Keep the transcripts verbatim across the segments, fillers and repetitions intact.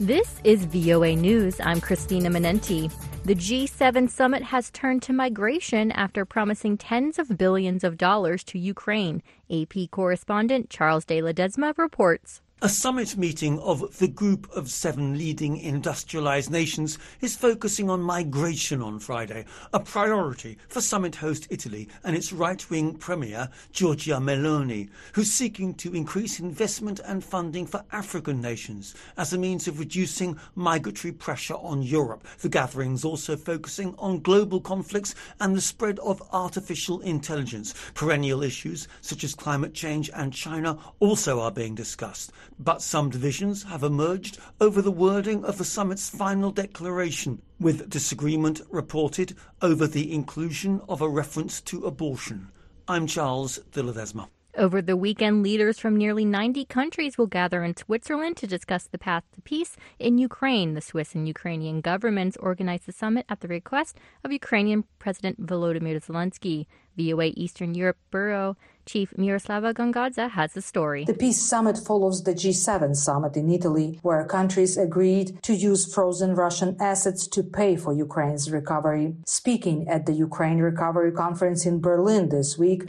This is V O A News. I'm Christina Minenti. The G seven summit has turned to migration after promising tens of billions of dollars to Ukraine. A P correspondent Charles de Ledesma reports. A summit meeting of the group of seven leading industrialized nations is focusing on migration on Friday, a priority for summit host Italy and its right-wing premier, Giorgia Meloni, who's seeking to increase investment and funding for African nations as a means of reducing migratory pressure on Europe. The gathering's also focusing on global conflicts and the spread of artificial intelligence. Perennial issues such as climate change and China also are being discussed. But some divisions have emerged over the wording of the summit's final declaration, with disagreement reported over the inclusion of a reference to abortion. I'm Charles de Ledesma. Over the weekend, leaders from nearly ninety countries will gather in Switzerland to discuss the path to peace in Ukraine. The Swiss and Ukrainian governments organized the summit at the request of Ukrainian President Volodymyr Zelensky. V O A Eastern Europe Bureau Chief Miroslava Gongadze has the story. The Peace Summit follows the G seven summit in Italy, where countries agreed to use frozen Russian assets to pay for Ukraine's recovery. Speaking at the Ukraine Recovery Conference in Berlin this week,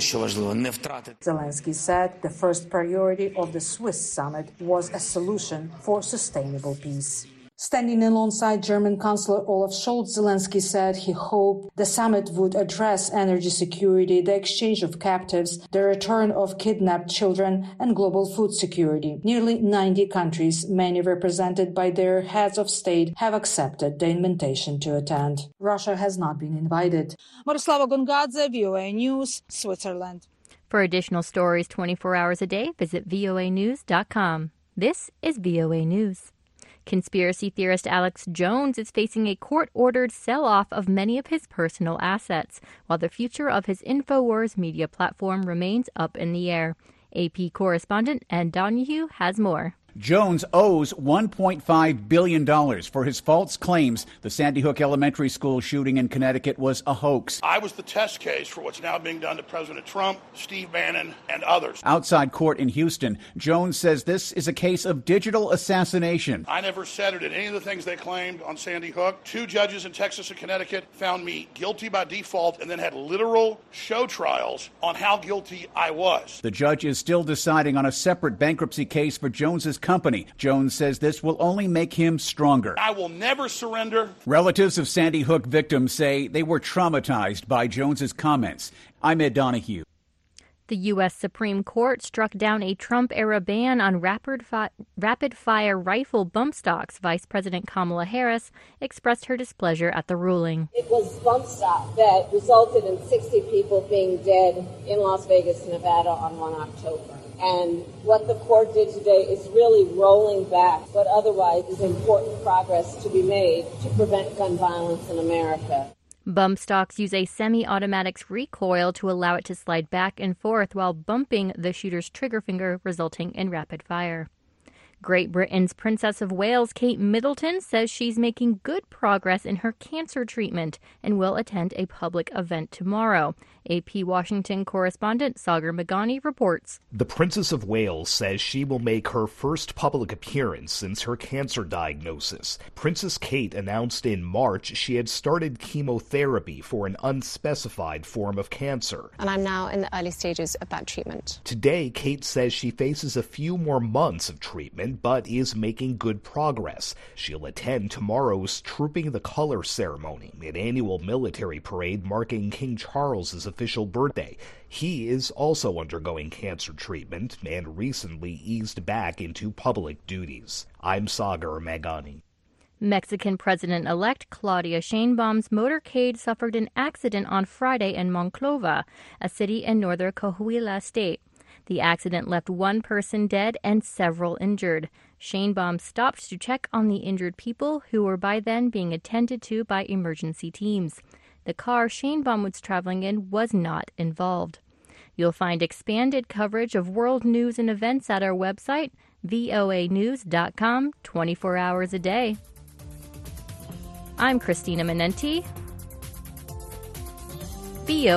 Zelensky said the first priority of the Swiss summit was a solution for sustainable peace. Standing alongside German Chancellor Olaf Scholz, Zelensky said he hoped the summit would address energy security, the exchange of captives, the return of kidnapped children, and global food security. Nearly ninety countries, many represented by their heads of state, have accepted the invitation to attend. Russia has not been invited. Miroslava Gongadze, V O A News, Switzerland. For additional stories twenty-four hours a day, visit V O A news dot com. This is V O A News. Conspiracy theorist Alex Jones is facing a court-ordered sell-off of many of his personal assets, while the future of his InfoWars media platform remains up in the air. A P correspondent Ed Donahue has more. Jones owes one point five billion dollars for his false claims the Sandy Hook Elementary School shooting in Connecticut was a hoax. I was the test case for what's now being done to President Trump, Steve Bannon, and others. Outside court in Houston, Jones says this is a case of digital assassination. I never said it in any of the things they claimed on Sandy Hook. Two judges in Texas and Connecticut found me guilty by default and then had literal show trials on how guilty I was. The judge is still deciding on a separate bankruptcy case for Jones's company. Jones says this will only make him stronger. I will never surrender. Relatives of Sandy Hook victims say they were traumatized by Jones's comments. I'm Ed Donahue. The U S Supreme Court struck down a Trump-era ban on rapid fi- rapid-fire rifle bump stocks. Vice President Kamala Harris expressed her displeasure at the ruling. It was bump stock that resulted in sixty people being dead in Las Vegas, Nevada on the first of October. And what the court did today is really rolling back what otherwise is important progress to be made to prevent gun violence in America. Bump stocks use a semi-automatic's recoil to allow it to slide back and forth while bumping the shooter's trigger finger, resulting in rapid fire. Great Britain's Princess of Wales, Kate Middleton, says she's making good progress in her cancer treatment and will attend a public event tomorrow. A P Washington correspondent Sagar Meghani reports. The Princess of Wales says she will make her first public appearance since her cancer diagnosis. Princess Kate announced in March she had started chemotherapy for an unspecified form of cancer. And I'm now in the early stages of that treatment. Today, Kate says she faces a few more months of treatment, but is making good progress. She'll attend tomorrow's Trooping the Color ceremony, an annual military parade marking King Charles's official birthday. He is also undergoing cancer treatment and recently eased back into public duties. I'm Sagar Meghani. Mexican President-elect Claudia Sheinbaum's motorcade suffered an accident on Friday in Monclova, a city in northern Coahuila state. The accident left one person dead and several injured. Sheinbaum stopped to check on the injured people, who were by then being attended to by emergency teams. The car Sheinbaum was traveling in was not involved. You'll find expanded coverage of world news and events at our website, V O A news dot com, twenty-four hours a day. I'm Christina Minenti. V O A